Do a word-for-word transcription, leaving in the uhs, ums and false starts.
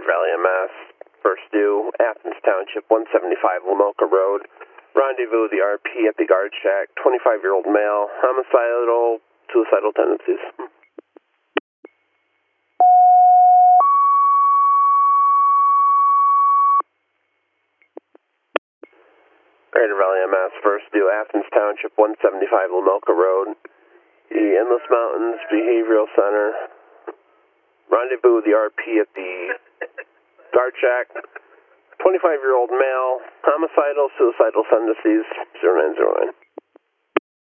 Valley M S, first due, Athens Township, one seventy-five Lamoka Road. Rendezvous, the R P at the guard shack, twenty-five-year-old male, homicidal, suicidal tendencies. Greater Valley M S, first due, Athens Township, one seventy-five Lamoka Road. The Endless Mountains Behavioral Center. Rendezvous, the R P at the guard shack. twenty-five-year-old male, homicidal, suicidal tendencies, zero nine zero nine.